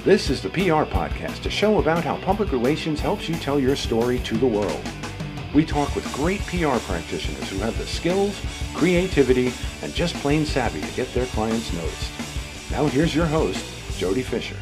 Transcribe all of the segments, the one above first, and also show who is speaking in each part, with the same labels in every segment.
Speaker 1: This is the PR Podcast, a show about how public relations helps you tell your story to the world. We talk with great PR practitioners who have the skills, creativity, and just plain savvy to get their clients noticed. Now here's your host, Jody Fisher.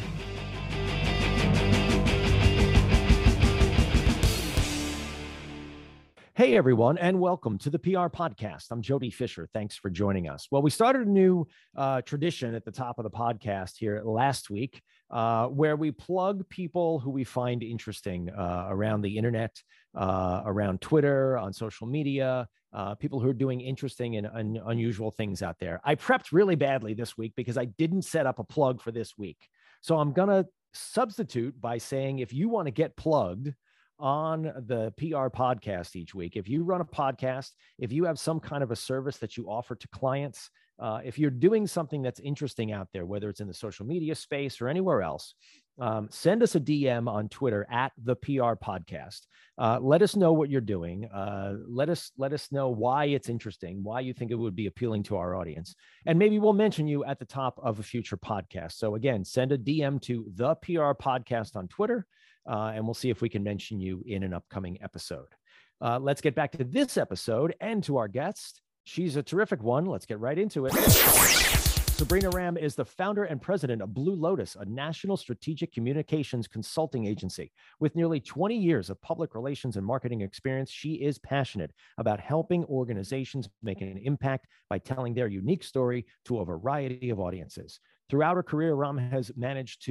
Speaker 2: Hey, everyone, and welcome to the PR Podcast. I'm Jody Fisher. Thanks for joining us. Well, we started a new tradition at the top of the podcast here last week where we plug people who we find interesting around the internet, around Twitter, on social media, people who are doing interesting and unusual things out there. I prepped really badly this week because I didn't set up a plug for this week. So I'm going to substitute by saying if you want to get plugged on the PR Podcast each week, if you run a podcast, if you have some kind of a service that you offer to clients, if you're doing something that's interesting out there, whether it's in the social media space or anywhere else, send us a DM on Twitter at the PR Podcast. Let us know what you're doing. Let us know why it's interesting, why you think it would be appealing to our audience. And maybe we'll mention you at the top of a future podcast. So again, send a DM to the PR Podcast on Twitter. And we'll see if we can mention you in an upcoming episode. Let's get back to this episode and to our guest. She's a terrific one. Let's get right into it. Sabrina Ram is the founder and president of Blue Lotus, a national strategic communications consulting agency. With nearly 20 years of public relations and marketing experience, she is passionate about helping organizations make an impact by telling their unique story to a variety of audiences. Throughout her career, Ram has managed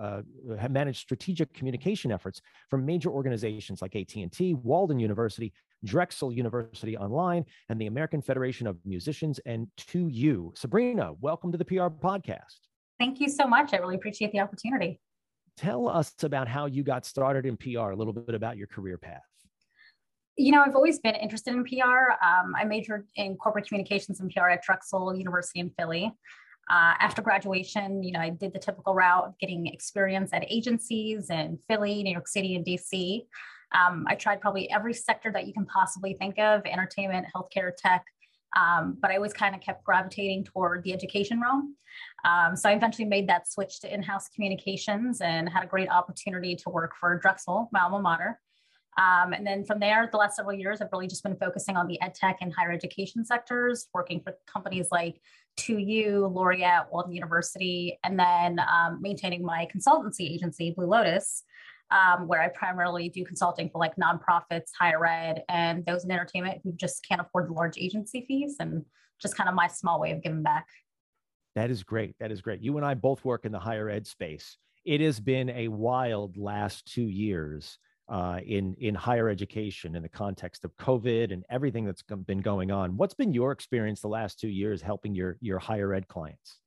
Speaker 2: strategic communication efforts from major organizations like AT&T, Walden University, Drexel University Online, and the American Federation of Musicians, and 2U. Sabrina, welcome to the PR Podcast.
Speaker 3: Thank you so much. I really appreciate the opportunity.
Speaker 2: Tell us about how you got started in PR, a little bit about your career path.
Speaker 3: You know, I've always been interested in PR. I majored in corporate communications and PR at Drexel University in Philly. After graduation, I did the typical route of getting experience at agencies in Philly, New York City, and DC. I tried probably every sector that you can possibly think of: entertainment, healthcare, tech. But I always kind of kept gravitating toward the education realm. So I eventually made that switch to in-house communications and had a great opportunity to work for Drexel, my alma mater. And then from there, the last several years, I've really just been focusing on the ed tech and higher education sectors, working for companies like 2U, Laureate, Walden University, and then maintaining my consultancy agency, Blue Lotus, where I primarily do consulting for like nonprofits, higher ed, and those in entertainment who just can't afford the large agency fees, and just kind of my small way of giving back.
Speaker 2: That is great. That is great. You and I both work in the higher ed space. It has been a wild last 2 years in higher education in the context of COVID and everything that's been going on. What's been your experience the last 2 years helping your higher ed clients?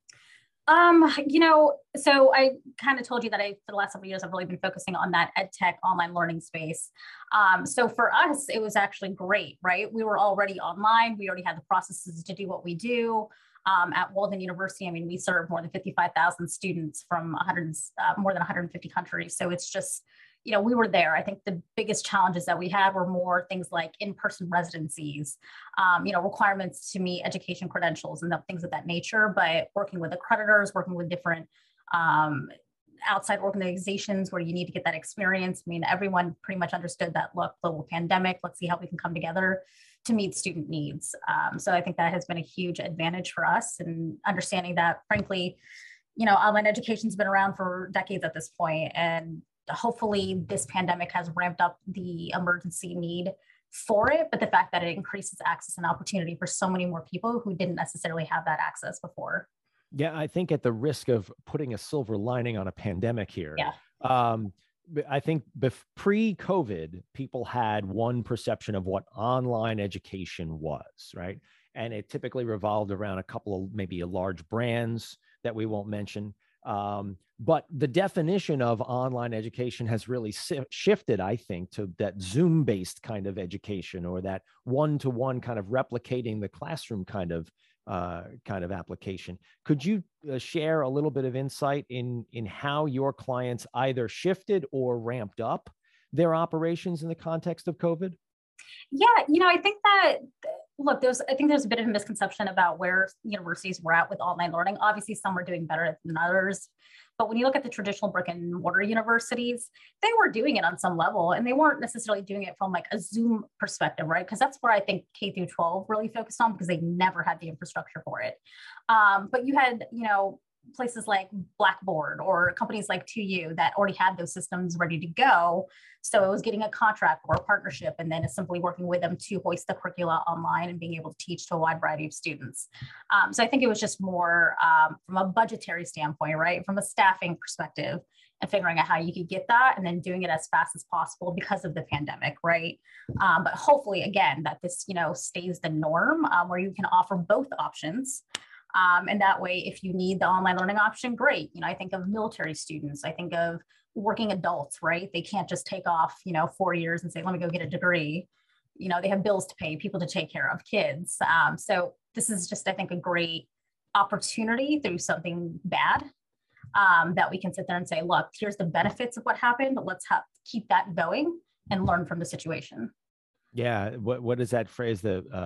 Speaker 3: So I kind of told you that for the last several years, I've really been focusing on that ed tech online learning space. So for us, it was actually great, right? We were already online. We already had the processes to do what we do. At Walden University, I mean, we serve more than 55,000 students from more than 150 countries. So it's just, we were there. I think the biggest challenges that we had were more things like in-person residencies, requirements to meet education credentials and things of that nature, but working with accreditors, working with different outside organizations where you need to get that experience. I mean, everyone pretty much understood that, look, global pandemic, let's see how we can come together to meet student needs. So I think that has been a huge advantage for us, and understanding that, frankly, online education's been around for decades at this point, and hopefully this pandemic has ramped up the emergency need for it, but the fact that it increases access and opportunity for so many more people who didn't necessarily have that access before.
Speaker 2: Yeah, I think at the risk of putting a silver lining on a pandemic here, I think pre-COVID, people had one perception of what online education was, right? And it typically revolved around a couple of maybe large brands that we won't mention. But the definition of online education has really shifted, I think, to that Zoom-based kind of education, or that one-to-one kind of replicating the classroom kind of application. Could you share a little bit of insight in how your clients either shifted or ramped up their operations in the context of COVID?
Speaker 3: Yeah, I think that Look, I think there's a bit of a misconception about where universities were at with online learning. Obviously, some were doing better than others. But when you look at the traditional brick and mortar universities, they were doing it on some level, and they weren't necessarily doing it from like a Zoom perspective, right? Because that's where I think K through 12 really focused on, because they never had the infrastructure for it. But you had, places like Blackboard or companies like 2U that already had those systems ready to go. So it was getting a contract or a partnership, and then it's simply working with them to hoist the curricula online and being able to teach to a wide variety of students. So I think it was just more from a budgetary standpoint, right? From a staffing perspective, and figuring out how you could get that and then doing it as fast as possible because of the pandemic, right? But hopefully, again, that this, stays the norm where you can offer both options. And that way, if you need the online learning option, great. I think of military students, I think of working adults, right? They can't just take off, 4 years and say, let me go get a degree. They have bills to pay, people to take care of, kids. So this is just, I think, a great opportunity through something bad that we can sit there and say, look, here's the benefits of what happened. Let's keep that going and learn from the situation.
Speaker 2: Yeah. What is that phrase?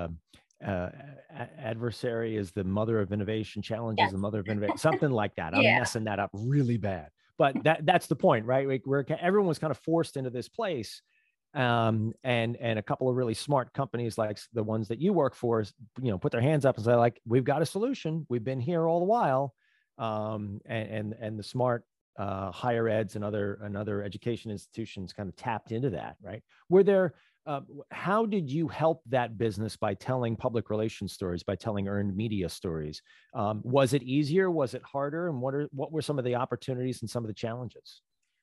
Speaker 2: Adversary is the mother of innovation. Challenge is the mother of innovation. Something like that. I'm messing that up really bad, but that's the point, right? Everyone was kind of forced into this place, and a couple of really smart companies like the ones that you work for, put their hands up and say, like, we've got a solution. We've been here all the while, and the smart higher eds and other education institutions kind of tapped into that, right? Were there how did you help that business by telling public relations stories, by telling earned media stories? Was it easier? Was it harder? And what were some of the opportunities and some of the challenges?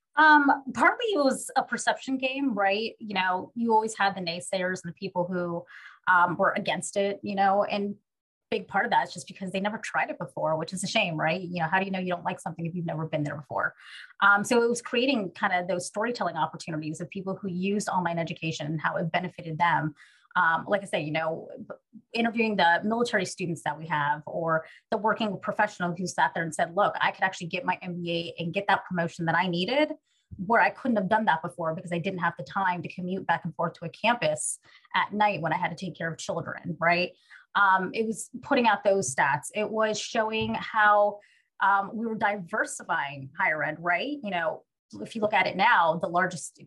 Speaker 3: Partly it was a perception game, right? You always had the naysayers and the people who were against it, and big part of that is just because they never tried it before, which is a shame, right? How do you know you don't like something if you've never been there before? So it was creating kind of those storytelling opportunities of people who used online education and how it benefited them. Like I say, interviewing the military students that we have, or the working professional who sat there and said, look, I could actually get my MBA and get that promotion that I needed, where I couldn't have done that before because I didn't have the time to commute back and forth to a campus at night when I had to take care of children, right? It was putting out those stats. It was showing how we were diversifying higher ed, right? If you look at it now, the largest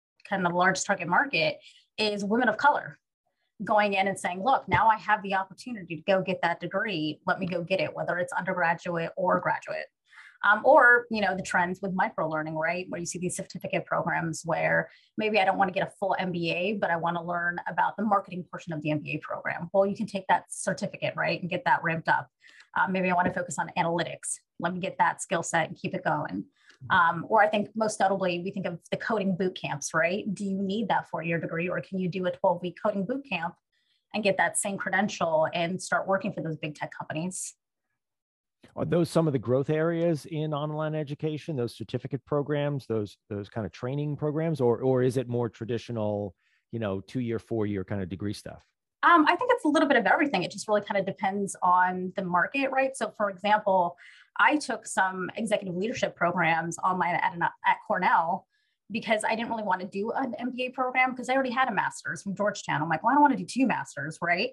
Speaker 3: target market is women of color, going in and saying, look, now I have the opportunity to go get that degree. Let me go get it, whether it's undergraduate or graduate. Or, the trends with microlearning, right? Where you see these certificate programs where maybe I don't want to get a full MBA, but I want to learn about the marketing portion of the MBA program. Well, you can take that certificate, right? And get that ramped up. Maybe I want to focus on analytics. Let me get that skill set and keep it going. Or I think most notably, we think of the coding boot camps, right? Do you need that 4-year degree, or can you do a 12-week coding boot camp and get that same credential and start working for those big tech companies?
Speaker 2: Are those some of the growth areas in online education, those certificate programs, those kind of training programs, or is it more traditional, 2-year, 4-year kind of degree stuff?
Speaker 3: I think it's a little bit of everything. It just really kind of depends on the market, right? So for example, I took some executive leadership programs online at Cornell because I didn't really want to do an MBA program because I already had a master's from Georgetown. I'm like, well, I don't want to do 2 masters, right?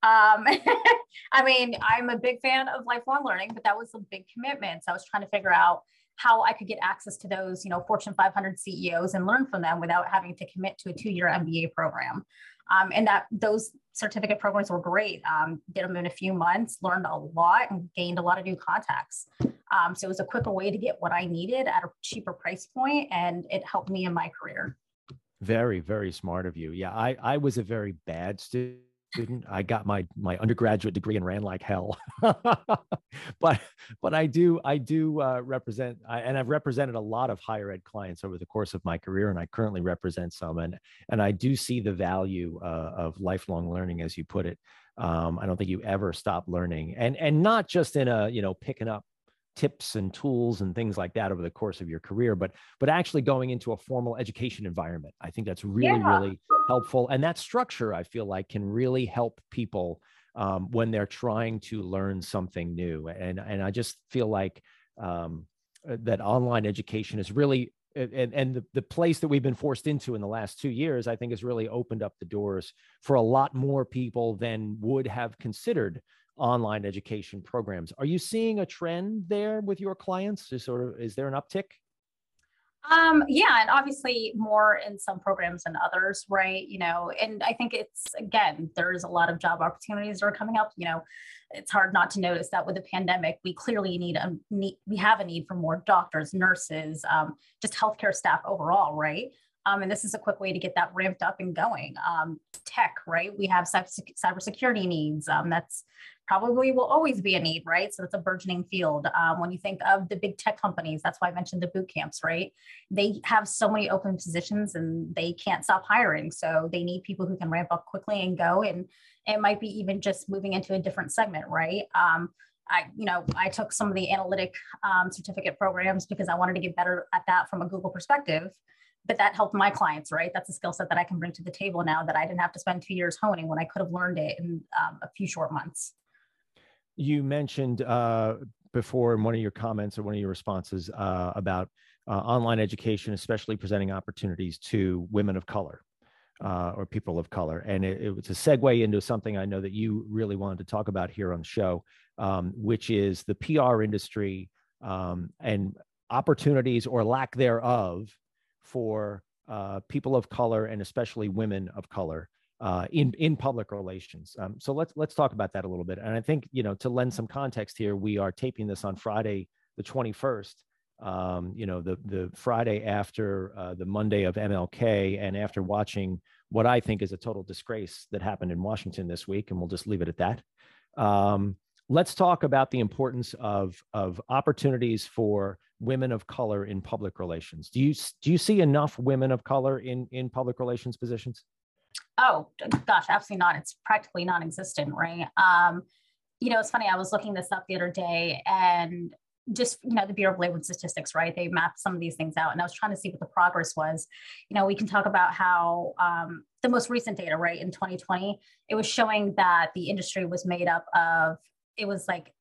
Speaker 3: I mean, I'm a big fan of lifelong learning, but that was a big commitment. So I was trying to figure out how I could get access to those, Fortune 500 CEOs and learn from them without having to commit to a 2-year MBA program. And those certificate programs were great. Did them in a few months, learned a lot, and gained a lot of new contacts. So it was a quicker way to get what I needed at a cheaper price point, and it helped me in my career.
Speaker 2: Very, very smart of you. Yeah, I was a very bad student. I got my undergraduate degree and ran like hell, but I do represent, and I've represented a lot of higher ed clients over the course of my career, and I currently represent some, and I do see the value of lifelong learning, as you put it. I don't think you ever stop learning, and not just in a picking up tips and tools and things like that over the course of your career, but actually going into a formal education environment. I think that's really helpful. And that structure, I feel like, can really help people when they're trying to learn something new. And I just feel like that online education is really and the place that we've been forced into in the last 2 years, I think has really opened up the doors for a lot more people than would have considered online education programs. Are you seeing a trend there with your clients? Is there an uptick?
Speaker 3: Yeah, and obviously more in some programs than others, right? And I think again, there's a lot of job opportunities that are coming up. It's hard not to notice that with the pandemic, we clearly we have a need for more doctors, nurses, just healthcare staff overall, right? And this is a quick way to get that ramped up and going. Tech, right? We have cybersecurity needs. That's probably will always be a need, right? So it's a burgeoning field. When you think of the big tech companies, that's why I mentioned the boot camps, right? They have so many open positions and they can't stop hiring. So they need people who can ramp up quickly and go. And it might be even just moving into a different segment, right? I took some of the analytic certificate programs because I wanted to get better at that from a Google perspective. But that helped my clients, right? That's a skill set that I can bring to the table now that I didn't have to spend 2 years honing when I could have learned it in a few short months.
Speaker 2: You mentioned before in one of your comments or one of your responses about online education, especially presenting opportunities to women of color or people of color. And it was a segue into something I know that you really wanted to talk about here on the show, which is the PR industry and opportunities or lack thereof for people of color and especially women of color in public relations. So let's talk about that a little bit. And I think, to lend some context here, we are taping this on Friday, the 21st, the Friday after the Monday of MLK, and after watching what I think is a total disgrace that happened in Washington this week, and we'll just leave it at that. Let's talk about the importance of opportunities for women of color in public relations. Do you see enough women of color in public relations positions?
Speaker 3: Oh, gosh, absolutely not. It's practically non-existent, right? It's funny. I was looking this up the other day and just, the Bureau of Labor and Statistics, right? They mapped some of these things out and I was trying to see what the progress was. We can talk about how the most recent data, right? In 2020, it was showing that the industry was made up of, it was like,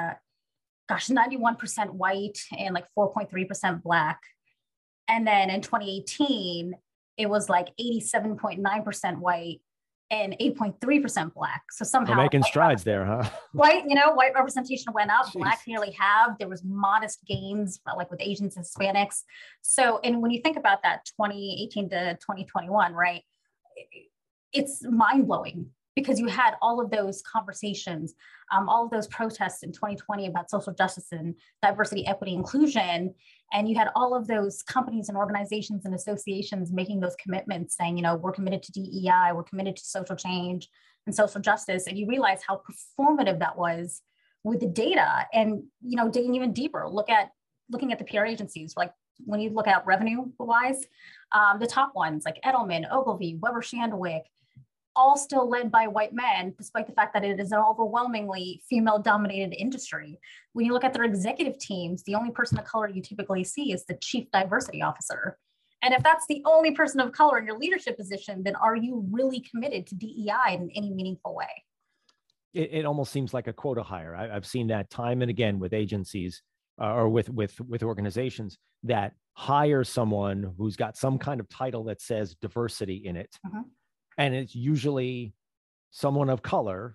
Speaker 3: 91% white and like 4.3% Black. And then in 2018, it was like 87.9% white and 8.3% Black. So somehow
Speaker 2: we're making strides there, huh?
Speaker 3: White representation went up.
Speaker 2: Jeez.
Speaker 3: Black nearly halved. There was modest gains, like with Asians and Hispanics. So, and when you think about that 2018 to 2021, right, it's mind blowing because you had all of those conversations, all of those protests in 2020 about social justice and diversity, equity, inclusion. And you had all of those companies and organizations and associations making those commitments saying, we're committed to DEI, we're committed to social change and social justice. And you realize how performative that was with the data and, digging even deeper, looking at the PR agencies, like when you look at revenue wise, the top ones like Edelman, Ogilvy, Weber Shandwick, all still led by white men, despite the fact that it is an overwhelmingly female-dominated industry. When you look at their executive teams, the only person of color you typically see is the chief diversity officer. And if that's the only person of color in your leadership position, then are you really committed to DEI in any meaningful way?
Speaker 2: It almost seems like a quota hire. I've seen that time and again with agencies or with organizations that hire someone who's got some kind of title that says diversity in it. Uh-huh. And it's usually someone of color,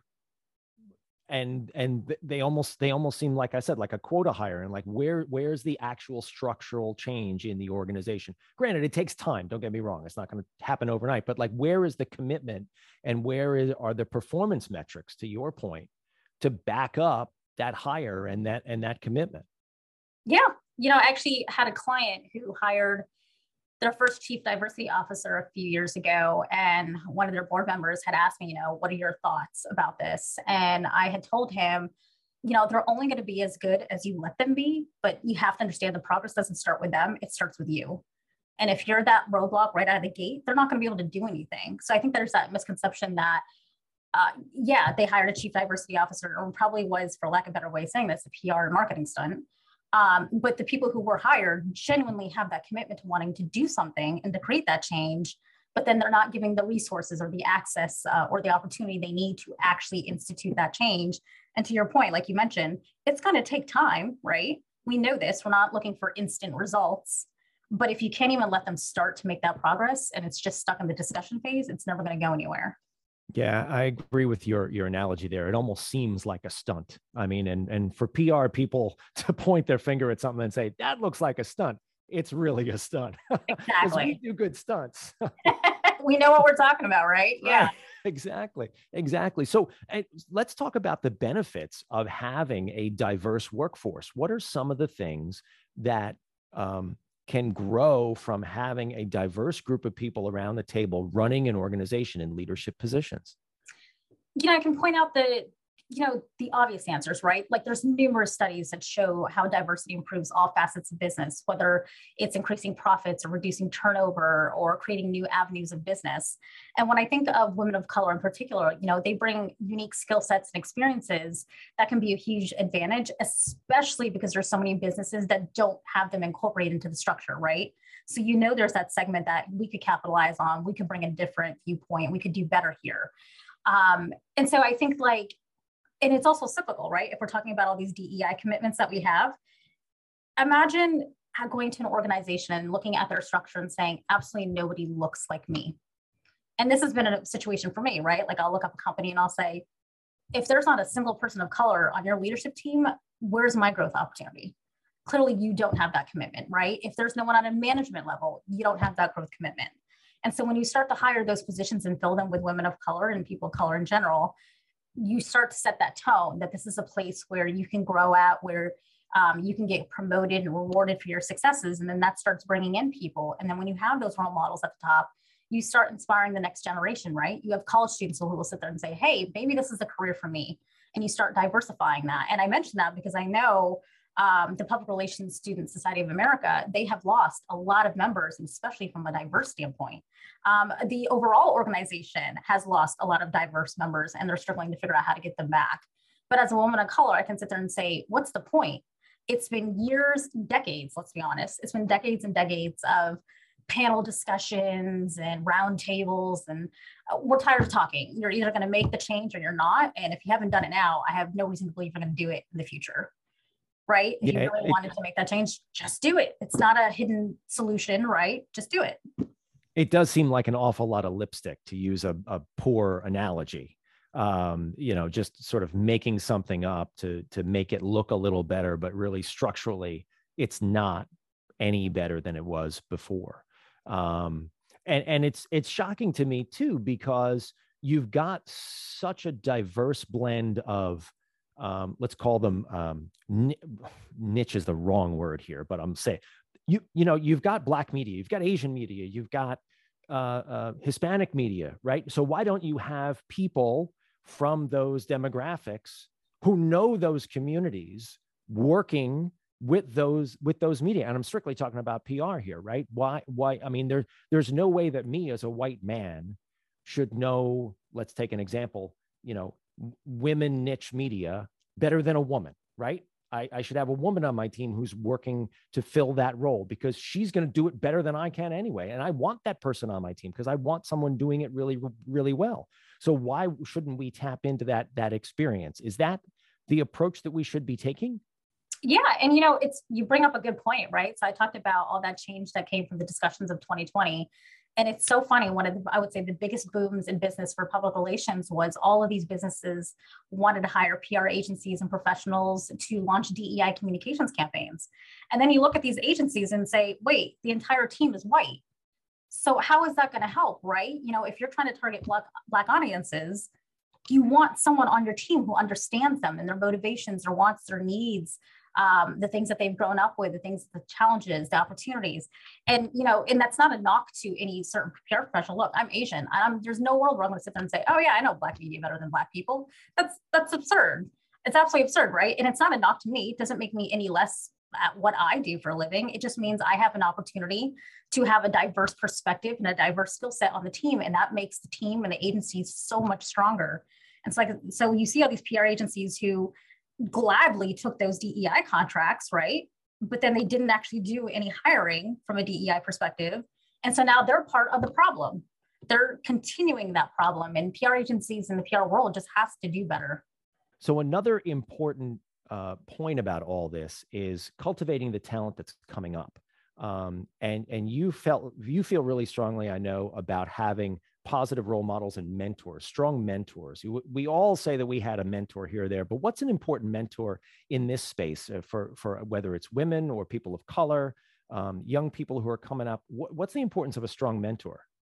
Speaker 2: and they almost seem, like I said, like a quota hire. And like where's the actual structural change in the organization? Granted, it takes time. Don't get me wrong; it's not going to happen overnight. But like, where is the commitment, and are the performance metrics, to your point, to back up that hire and that commitment? Yeah,
Speaker 3: I actually had a client who hired their first chief diversity officer a few years ago. And one of their board members had asked me, what are your thoughts about this? And I had told him, they're only going to be as good as you let them be, but you have to understand the progress doesn't start with them. It starts with you. And if you're that roadblock right out of the gate, they're not going to be able to do anything. So I think there's that misconception that, they hired a chief diversity officer, or probably was, for lack of a better way of saying this, a PR and marketing stunt. But the people who were hired genuinely have that commitment to wanting to do something and to create that change, but then they're not giving the resources or the access or the opportunity they need to actually institute that change. And to your point, like you mentioned, it's going to take time, right? We know this. We're not looking for instant results. But if you can't even let them start to make that progress and it's just stuck in the discussion phase, it's never going to go anywhere.
Speaker 2: Yeah, I agree with your analogy there. It almost seems like a stunt. I mean, and for PR people to point their finger at something and say, that looks like a stunt, it's really a stunt.
Speaker 3: Exactly.
Speaker 2: We do good stunts.
Speaker 3: We know what we're talking about, right? Yeah.
Speaker 2: Exactly. So let's talk about the benefits of having a diverse workforce. What are some of the things that can grow from having a diverse group of people around the table running an organization in leadership positions?
Speaker 3: I can point out the obvious answers, right? Like there's numerous studies that show how diversity improves all facets of business, whether it's increasing profits or reducing turnover or creating new avenues of business. And when I think of women of color in particular, they bring unique skill sets and experiences that can be a huge advantage, especially because there's so many businesses that don't have them incorporated into the structure, right? So, there's that segment that we could capitalize on. We could bring a different viewpoint. We could do better here. And so I think and it's also cyclical, right? If we're talking about all these DEI commitments that we have, imagine going to an organization and looking at their structure and saying, absolutely nobody looks like me. And this has been a situation for me, right? Like I'll look up a company and I'll say, if there's not a single person of color on your leadership team, where's my growth opportunity? Clearly you don't have that commitment, right? If there's no one on a management level, you don't have that growth commitment. And so when you start to hire those positions and fill them with women of color and people of color in general, you start to set that tone that this is a place where you can grow at, where you can get promoted and rewarded for your successes. And then that starts bringing in people. And then when you have those role models at the top, you start inspiring the next generation, right? You have college students who will sit there and say, hey, maybe this is a career for me. And you start diversifying that. And I mentioned that because I know the Public Relations Student Society of America, they have lost a lot of members, and especially from a diverse standpoint. The overall organization has lost a lot of diverse members, and they're struggling to figure out how to get them back. But as a woman of color, I can sit there and say, what's the point? It's been years, decades, let's be honest. It's been decades and decades of panel discussions and roundtables, and we're tired of talking. You're either going to make the change or you're not. And if you haven't done it now, I have no reason to believe you're going to do it in the future. Right? If you really wanted to make that change, just do it. It's not a hidden solution, right? Just do it.
Speaker 2: It does seem like an awful lot of lipstick, to use a poor analogy. Just sort of making something up to make it look a little better, but really structurally, it's not any better than it was before. And it's shocking to me too, because you've got such a diverse blend of let's call them niche is the wrong word here, but I'm saying you've got Black media, you've got Asian media, you've got Hispanic media, right? So why don't you have people from those demographics who know those communities working with those media? And I'm strictly talking about PR here, right? Why? I mean, there's no way that me as a white man should know, let's take an example, women niche media better than a woman, right? I should have a woman on my team who's working to fill that role, because she's going to do it better than I can anyway. And I want that person on my team because I want someone doing it really, really well. So why shouldn't we tap into that experience? Is that the approach that we should be taking?
Speaker 3: Yeah. And, you bring up a good point, right? So I talked about all that change that came from the discussions of 2020. And it's so funny. One of I would say the biggest booms in business for public relations was all of these businesses wanted to hire PR agencies and professionals to launch DEI communications campaigns. And then you look at these agencies and say, wait, the entire team is white. So how is that going to help, right? If you're trying to target Black audiences, you want someone on your team who understands them and their motivations, their wants, their needs, the things that they've grown up with, the challenges, the opportunities. And, and that's not a knock to any certain PR professional. Look, I'm Asian. There's no world where I'm going to sit there and say, oh yeah, I know Black media better than Black people. That's absurd. It's absolutely absurd, right? And it's not a knock to me. It doesn't make me any less at what I do for a living. It just means I have an opportunity to have a diverse perspective and a diverse skill set on the team. And that makes the team and the agencies so much stronger. And so you see all these PR agencies who gladly took those DEI contracts, right? But then they didn't actually do any hiring from a DEI perspective. And so now they're part of the problem. They're continuing that problem, and PR agencies in the PR world just has to do better.
Speaker 2: So another important point about all this is cultivating the talent that's coming up. And you feel really strongly, I know, about having positive role models and mentors, strong mentors. We all say that we had a mentor here or there, but what's an important mentor in this space for whether it's women or people of color, young people who are coming up? What's the importance of a strong mentor?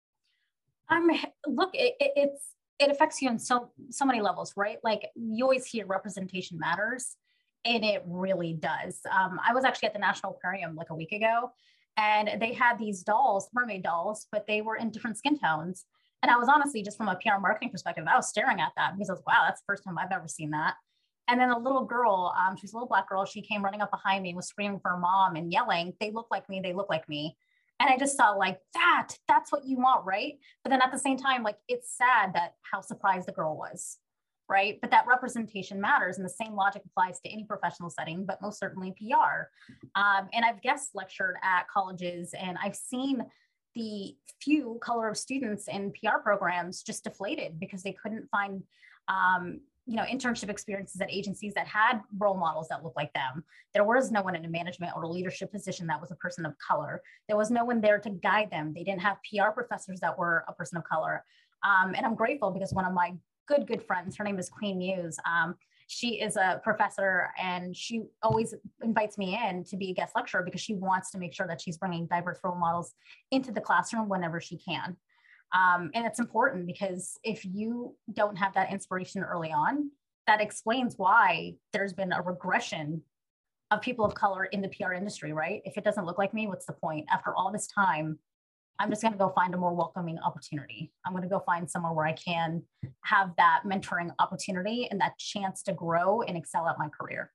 Speaker 3: Look, it affects you on so many levels, right? Like you always hear representation matters, and it really does. I was actually at the National Aquarium like a week ago, and they had these dolls, mermaid dolls, but they were in different skin tones. And I was honestly, just from a PR marketing perspective, I was staring at that because I was, wow, that's the first time I've ever seen that. And then a little girl, she's a little Black girl, she came running up behind me, was screaming for her mom and yelling, "They look like me, they look like me." And I just saw like that's what you want, right? But then at the same time, like it's sad that how surprised the girl was, right? But that representation matters, and the same logic applies to any professional setting, but most certainly PR. And I've guest lectured at colleges, and I've seen the few color of students in PR programs just deflated because they couldn't find internship experiences at agencies that had role models that looked like them. There was no one in a management or a leadership position that was a person of color. There was no one there to guide them. They didn't have PR professors that were a person of color. And I'm grateful because one of my good friends, her name is Queen Muse. She is a professor, and she always invites me in to be a guest lecturer because she wants to make sure that she's bringing diverse role models into the classroom whenever she can. And it's important because if you don't have that inspiration early on, that explains why there's been a regression of people of color in the PR industry, right? If it doesn't look like me, what's the point? After all this time, I'm just going to go find a more welcoming opportunity. I'm going to go find somewhere where I can have that mentoring opportunity and that chance to grow and excel at my career.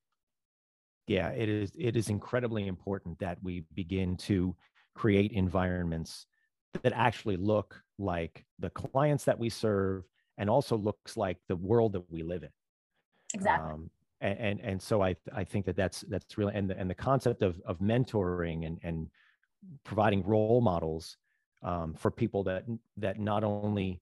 Speaker 2: Yeah, it is incredibly important that we begin to create environments that actually look like the clients that we serve and also looks like the world that we live in.
Speaker 3: Exactly.
Speaker 2: And so I think that's really, and the concept of mentoring and providing role models for people that not only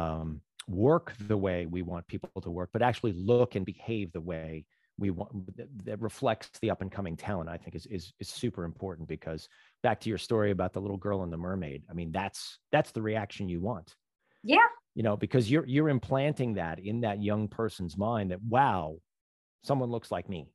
Speaker 2: work the way we want people to work, but actually look and behave the way we want, that reflects the up and coming talent, I think is super important. Because back to your story about the little girl and the mermaid, I mean, that's the reaction you want.
Speaker 3: Yeah.
Speaker 2: Because you're implanting that in that young person's mind that, wow, someone looks like me.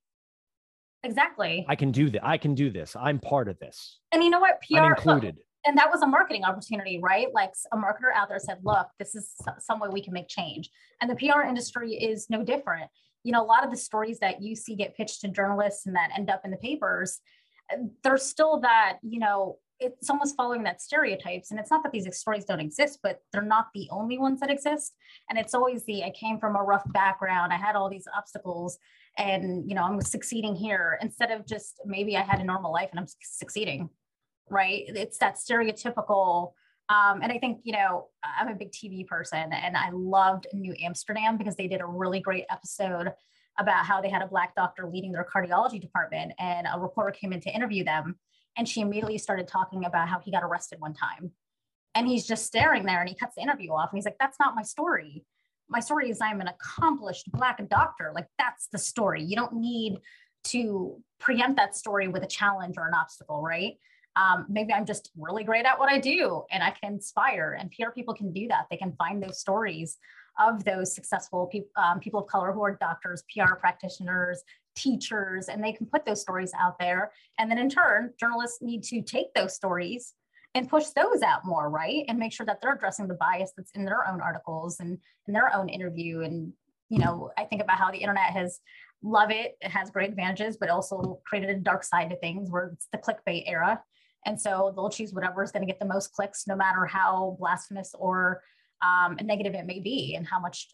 Speaker 3: Exactly.
Speaker 2: I can do that. I can do this. I'm part of this.
Speaker 3: And you know what? PR,
Speaker 2: I'm included.
Speaker 3: And that was a marketing opportunity, right? Like a marketer out there said, look, this is some way we can make change. And the PR industry is no different. A lot of the stories that you see get pitched to journalists and that end up in the papers, there's still that, it's almost following that stereotypes. And it's not that these stories don't exist, but they're not the only ones that exist. And it's always I came from a rough background. I had all these obstacles and, I'm succeeding here, instead of just maybe I had a normal life and I'm succeeding, right? It's that stereotypical. And I think, I'm a big TV person, and I loved New Amsterdam because they did a really great episode about how they had a Black doctor leading their cardiology department, and a reporter came in to interview them. And she immediately started talking about how he got arrested one time. And he's just staring there, and he cuts the interview off. And he's like, that's not my story. My story is I'm an accomplished Black doctor. Like, that's the story. You don't need to preempt that story with a challenge or an obstacle, right? Maybe I'm just really great at what I do and I can inspire, and PR people can do that. They can find those stories of those successful people of color who are doctors, PR practitioners, teachers, and they can put those stories out there. And then in turn, journalists need to take those stories and push those out more, right? And make sure that they're addressing the bias that's in their own articles and in their own interview. And, I think about how the internet love it. It has great advantages, but also created a dark side to things where it's the clickbait era. And so they'll choose whatever is going to get the most clicks, no matter how blasphemous or negative it may be, and how much,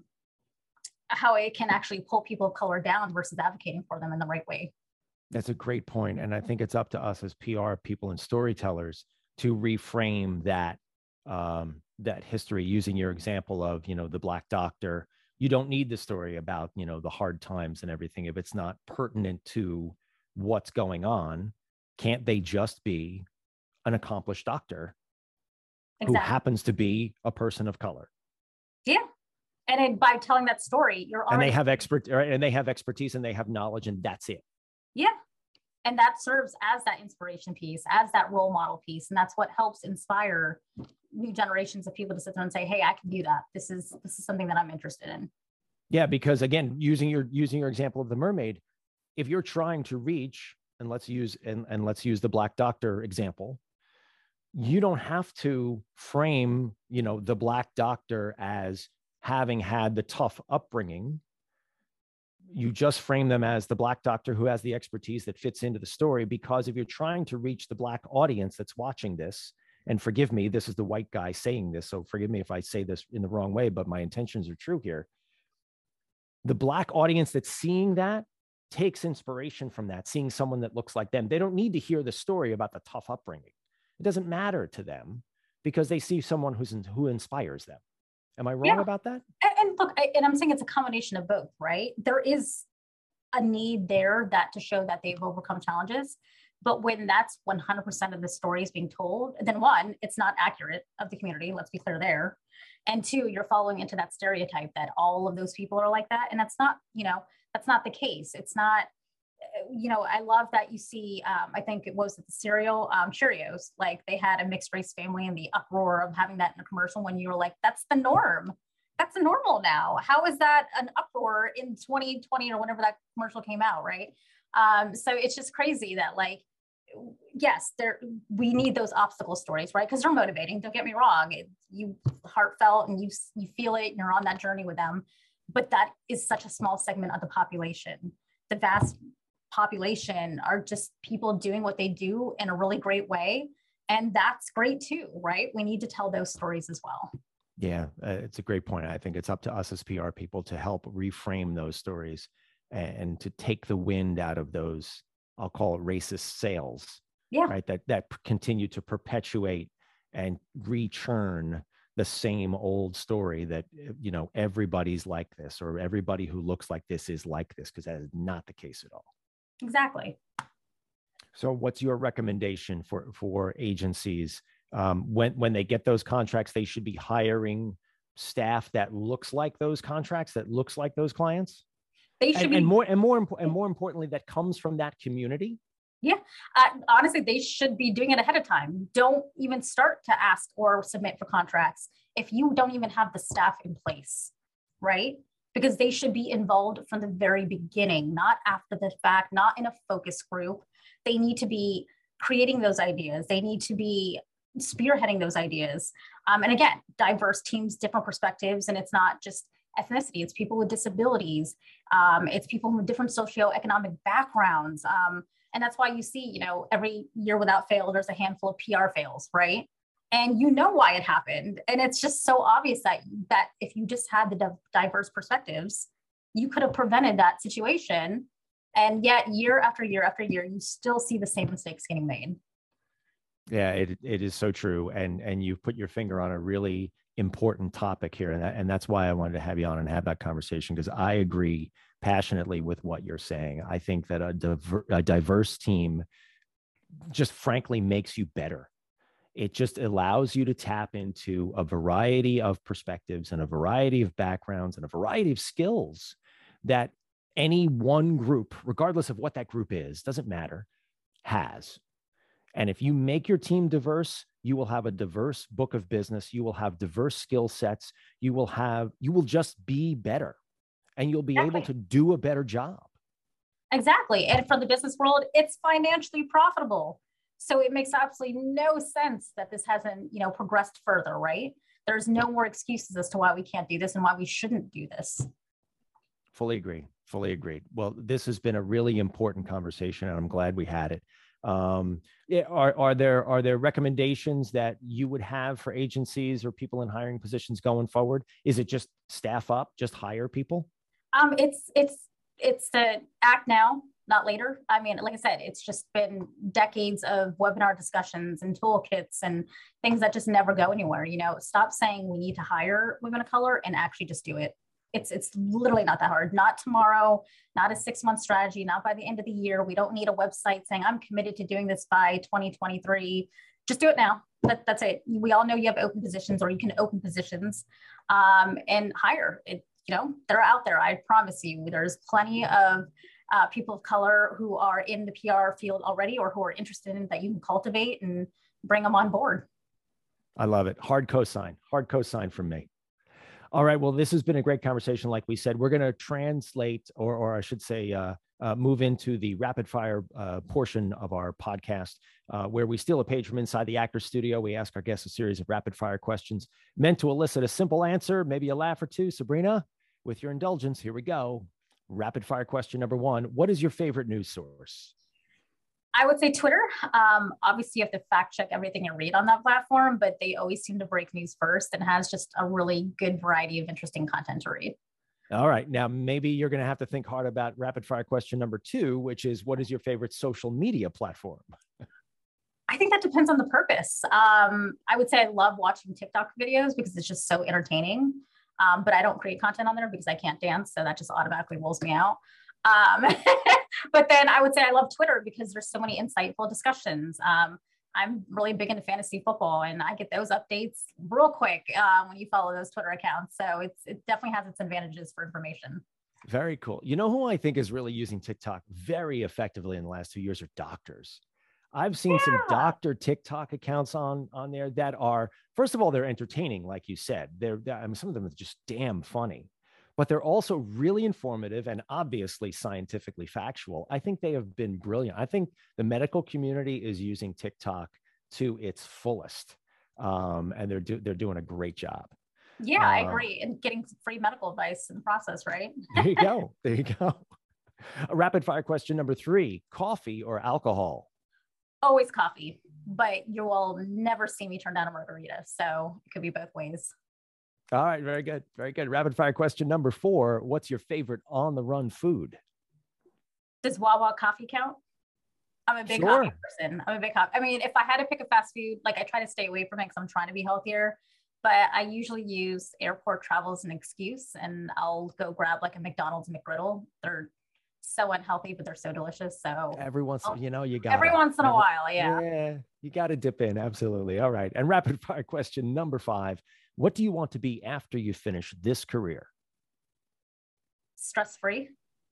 Speaker 3: how it can actually pull people of color down versus advocating for them in the right way.
Speaker 2: That's a great point. And I think it's up to us as PR people and storytellers to reframe that, that history, using your example of, the Black doctor. You don't need the story about, the hard times and everything if it's not pertinent to what's going on. Can't they just be an accomplished doctor who happens to be a person of color?
Speaker 3: Yeah. And by telling that story, you're already...
Speaker 2: And they have expertise and they have knowledge, and that's it.
Speaker 3: Yeah. And that serves as that inspiration piece, as that role model piece. And that's what helps inspire new generations of people to sit there and say, hey, I can do that. This is something that I'm interested in.
Speaker 2: Yeah, because again, using your example of the mermaid, if you're trying to reach, and let's use the Black Doctor example, you don't have to frame, the Black Doctor as having had the tough upbringing. You just frame them as the Black Doctor who has the expertise that fits into the story, because if you're trying to reach the Black audience that's watching this, and forgive me, this is the white guy saying this, so forgive me if I say this in the wrong way, but my intentions are true here. The Black audience that's seeing that takes inspiration from that, seeing someone that looks like them. They don't need to hear the story about the tough upbringing. It doesn't matter to them because they see someone who inspires them. Am I wrong about that?
Speaker 3: And look, and I'm saying it's a combination of both, right? There is a need there to show that they've overcome challenges. But when that's 100% of the story is being told, then one, it's not accurate of the community. Let's be clear there. And two, you're following into that stereotype that all of those people are like that. And that's not, that's not the case. It's not, I love that you see, I think it was the cereal, Cheerios, like they had a mixed race family and the uproar of having that in a commercial when you were like, that's the norm. That's the normal now. How is that an uproar in 2020 or whenever that commercial came out, right? So it's just crazy that yes, we need those obstacle stories, right? Because they're motivating. Don't get me wrong. You heartfelt and you feel it and you're on that journey with them. But that is such a small segment of the population. The vast population are just people doing what they do in a really great way. And that's great too, right? We need to tell those stories as well.
Speaker 2: Yeah, it's a great point. I think it's up to us as PR people to help reframe those stories and to take the wind out of those, I'll call it racist sails, right? That continue to perpetuate and rechurn the same old story that, everybody's like this, or everybody who looks like this is like this, because that is not the case at all.
Speaker 3: Exactly.
Speaker 2: So what's your recommendation for agencies? When they get those contracts, they should be hiring staff that looks like those contracts, that looks like those clients?
Speaker 3: They should
Speaker 2: and more importantly, that comes from that community.
Speaker 3: Yeah. Honestly, they should be doing it ahead of time. Don't even start to ask or submit for contracts if you don't even have the staff in place, right? Because they should be involved from the very beginning, not after the fact, not in a focus group. They need to be creating those ideas. They need to be spearheading those ideas. And again, diverse teams, different perspectives, and it's not just ethnicity, it's people with disabilities, it's people with different socioeconomic backgrounds. And that's why you see, every year without fail, there's a handful of PR fails, right? And you know why it happened. And it's just so obvious that if you just had the diverse perspectives, you could have prevented that situation. And yet year after year after year, you still see the same mistakes getting made.
Speaker 2: Yeah, it is so true. And you've put your finger on a really important topic here. And that's why I wanted to have you on and have that conversation, because I agree passionately with what you're saying. I think that a diverse team just frankly makes you better. It just allows you to tap into a variety of perspectives and a variety of backgrounds and a variety of skills that any one group, regardless of what that group is, doesn't matter, has. And if you make your team diverse, you will have a diverse book of business. You will have diverse skill sets. You will just be better, and you'll be able to do a better job.
Speaker 3: Exactly. And from the business world, it's financially profitable. So it makes absolutely no sense that this hasn't, progressed further, right? There's no more excuses as to why we can't do this and why we shouldn't do this.
Speaker 2: Fully agreed. Fully agreed. Well, this has been a really important conversation, and I'm glad we had it. Are there recommendations that you would have for agencies or people in hiring positions going forward? Is it just staff up, just hire people? It's
Speaker 3: to act now, not later. I mean, like I said, it's just been decades of webinar discussions and toolkits and things that just never go anywhere. Stop saying we need to hire women of color and actually just do it. It's literally not that hard. Not tomorrow, not a 6-month strategy, not by the end of the year. We don't need a website saying I'm committed to doing this by 2023. Just do it now. That's it. We all know you have open positions, or you can open positions and hire it. They're out there. I promise you, there's plenty of people of color who are in the PR field already or who are interested in that you can cultivate and bring them on board.
Speaker 2: I love it. Hard cosign from me. All right. Well, this has been a great conversation. Like we said, we're going to translate, or I should say, move into the rapid fire portion of our podcast, where we steal a page from inside the Actors Studio. We ask our guests a series of rapid fire questions meant to elicit a simple answer, maybe a laugh or two. Sabrina, with your indulgence, here we go. Rapid fire question number one. What is your favorite news source?
Speaker 3: I would say Twitter. Obviously, you have to fact check everything you read on that platform, but they always seem to break news first and has just a really good variety of interesting content to read.
Speaker 2: All right. Now, maybe you're going to have to think hard about rapid fire question number two, which is, what is your favorite social media platform?
Speaker 3: I think that depends on the purpose. I would say I love watching TikTok videos because it's just so entertaining, but I don't create content on there because I can't dance. So that just automatically rules me out. But then I would say I love Twitter because there's so many insightful discussions. I'm really big into fantasy football and I get those updates real quick when you follow those Twitter accounts. So it definitely has its advantages for information.
Speaker 2: Very cool. You know who I think is really using TikTok very effectively in the last 2 years are doctors. I've seen some doctor TikTok accounts on there that are, first of all, they're entertaining, like you said. I mean, some of them are just damn funny. But they're also really informative and obviously scientifically factual. I think they have been brilliant. I think the medical community is using TikTok to its fullest, and they're doing a great job.
Speaker 3: Yeah, I agree. And getting free medical advice in the process, right?
Speaker 2: There you go. There you go. A rapid fire question number three, coffee or alcohol?
Speaker 3: Always coffee, but you will never see me turn down a margarita. So it could be both ways.
Speaker 2: All right. Very good. Very good. Rapid fire question number four. What's your favorite on the run food?
Speaker 3: Does Wawa coffee count? I'm a big coffee person. I mean, if I had to pick a fast food, like I try to stay away from it because I'm trying to be healthier, but I usually use airport travel as an excuse and I'll go grab like a McDonald's McGriddle. They're so unhealthy, but they're so delicious. So
Speaker 2: every once, you got
Speaker 3: every once in a while. Yeah.
Speaker 2: Yeah. You got to dip in. Absolutely. All right. And rapid fire question number five. What do you want to be after you finish this career?
Speaker 3: Stress-free.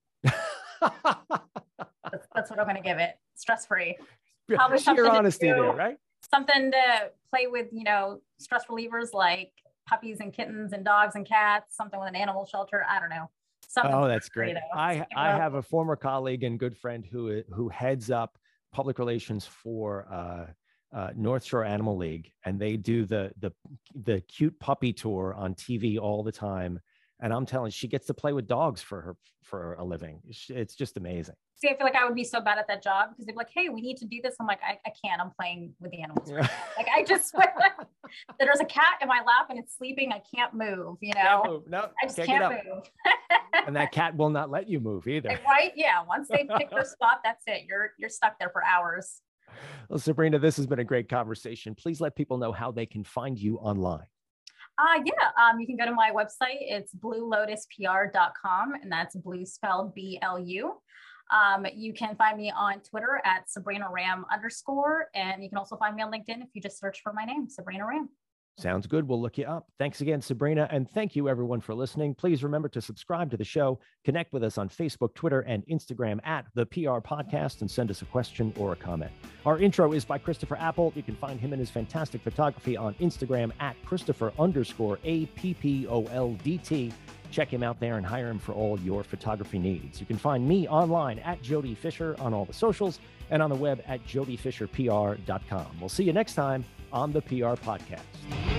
Speaker 3: That's what I'm going to give it. Stress-free.
Speaker 2: Probably sheer honesty there, right?
Speaker 3: Something to play with, stress relievers like puppies and kittens and dogs and cats, something with an animal shelter. I don't know.
Speaker 2: Oh, that's great. I have a former colleague and good friend who heads up public relations for North Shore Animal League, and they do the cute puppy tour on TV all the time. And I'm telling you, she gets to play with dogs for a living. It's just amazing.
Speaker 3: See, I feel like I would be so bad at that job because they'd be like, "Hey, we need to do this." I'm like, I can't. I'm playing with the animals. Right like I just there's a cat in my lap and it's sleeping. I can't move.
Speaker 2: Can't move. No,
Speaker 3: I just can't move.
Speaker 2: And that cat will not let you move either.
Speaker 3: Right? Yeah. Once they pick their spot, that's it. You're stuck there for hours.
Speaker 2: Well, Sabrina, this has been a great conversation. Please let people know how they can find you online.
Speaker 3: You can go to my website. It's bluelotuspr.com, and that's blue spelled BLU. You can find me on Twitter at SabrinaRam_, and you can also find me on LinkedIn if you just search for my name, Sabrina Ram.
Speaker 2: Sounds good. We'll look you up. Thanks again, Sabrina. And thank you everyone for listening. Please remember to subscribe to the show, connect with us on Facebook, Twitter, and Instagram at the PR Podcast, and send us a question or a comment. Our intro is by Christopher Apple. You can find him and his fantastic photography on Instagram at Christopher_APPOLDT. Check him out there and hire him for all your photography needs. You can find me online at Jody Fisher on all the socials and on the web at jodyfisherpr.com. We'll see you next time on the PR Podcast.